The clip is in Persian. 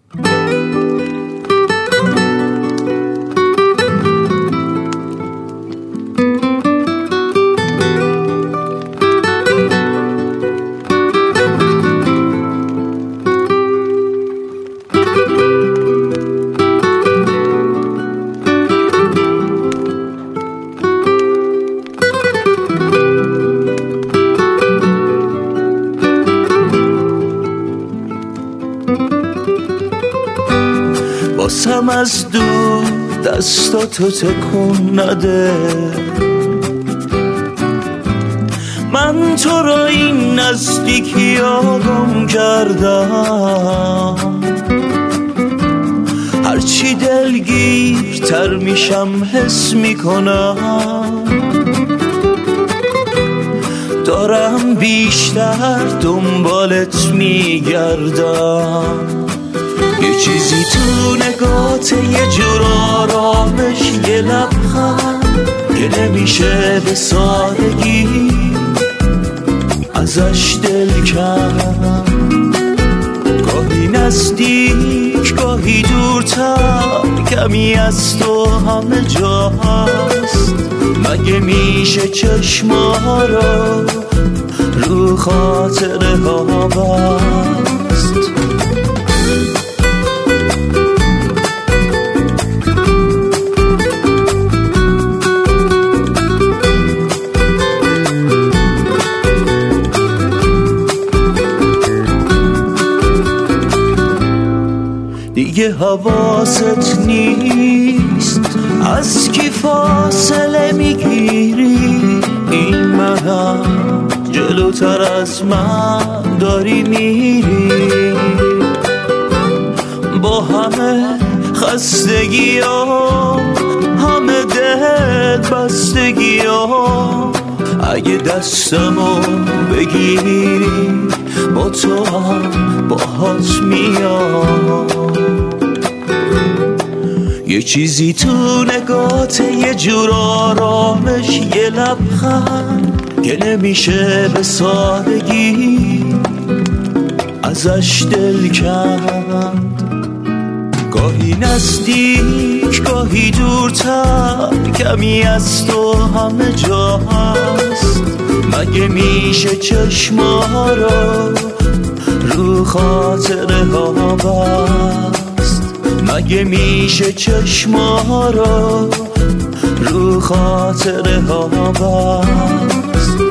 باسم از دور دستاتو تکون نده، من تو را این نزدیکی آگم کردم. هرچی دلگیرتر میشم حس میکنم، دارم بیشتر دنبالت میگردم. یه چیزی تو نگات، یه جور آرامش، یه لبخند که نمیشه به سادگی ازش دل کن. گاهی نزدیک گاهی دورتر، کمی از تو همه جا هست. مگه میشه چشما رو خاطره ها بست؟ دیگه حواست نیست از کی فاصله میگیری. این منم جلوتر از من داری میری، با همه خستگی ها، همه دل بستگی ها. اگه دستمو بگیری با تو هم باهات میام. یه چیزی تو نگات، یه جور آرامش، یه لبخند که نمیشه به سادگی ازش دل کند. گاهی نزدیک گاهی دورتر، کمی از تو همه جا هست. مگه میشه چشما رو خاطره ها بست؟ مگه میشه چشما رو خاطره ها بست؟